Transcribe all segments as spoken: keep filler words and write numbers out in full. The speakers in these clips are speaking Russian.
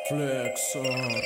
Flexor.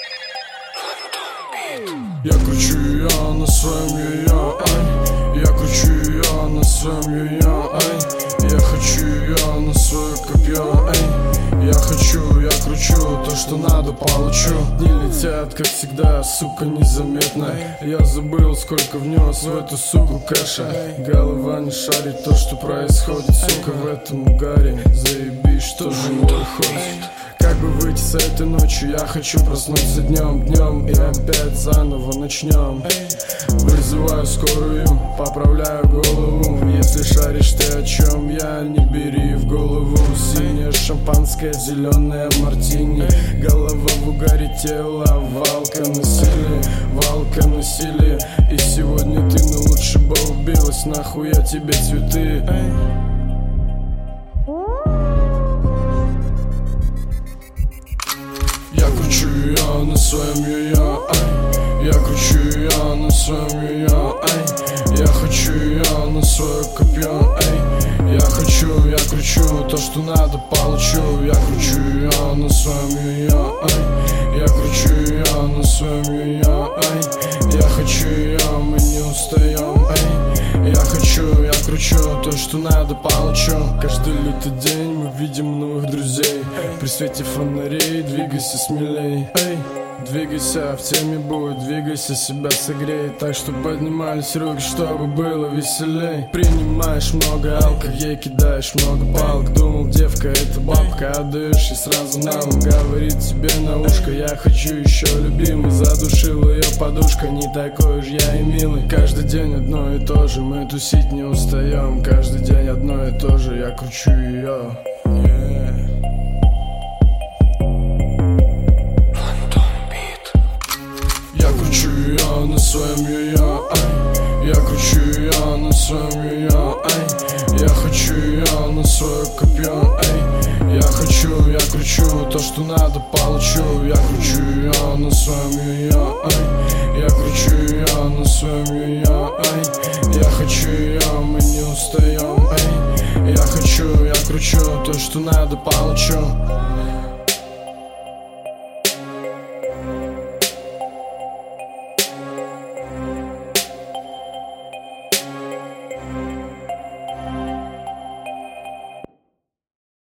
Я кручу я на своем я, ай. Я кручу я на своем я, ай. Я хочу я на свое копье, ай. Я хочу, я кручу, то что надо получу. Дни летят, как всегда, сука, незаметно. Я забыл, сколько внес в эту суку кэша. Голова не шарит то, что происходит, сука, в этом угаре. Заебись, что же не выходит. Как бы выйти с этой ночью, я хочу проснуться днем, днем и опять заново начнем. Вызываю скорую, поправляю голову. Если шаришь ты о чем, я не бери в голову. Синее шампанское, зеленое мартини. Голова в угаре, тело валка насилие, валка насилие. И сегодня ты, ну лучше бы убилась, нахуй я тебе цветы. Я кручу я на своем я, ай. Я кручу я на своем я, ай. Я хочу я на свое копье, ай. Я хочу, я кручу, то что надо получу. Я кручу я на своем я, ай. Я кручу я на своем я, ай. Я хочу я, мы не устаем, ай. Я хочу, я кручу, то что надо получу. Каждый лютый день мы видим новых друзей. При свете фонарей двигайся смелей, эй. Двигайся, в теме будет, двигайся, себя согрей. Так что поднимались руки, чтобы было веселей. Принимаешь много алка, ей кидаешь много палок. Думал, девка это бабка, отдаешь и сразу нам говорит тебе на ушко: я хочу еще, любимый. Задушил ее подушка, не такой уж я и милый. Каждый день одно и то же, мы тусить не устаем. Каждый день одно и то же, я кручу ее. Я кручу я на своем я, ай. Я кручу я на своем я, ай. Я хочу я на свое копье, ай. Я хочу, я кручу, то что надо получу. Я кручу я на своем я, ай. Я кручу я на своем я, ай. Я хочу я, мы не устаем, ай. Я хочу, я кручу, то что надо получу.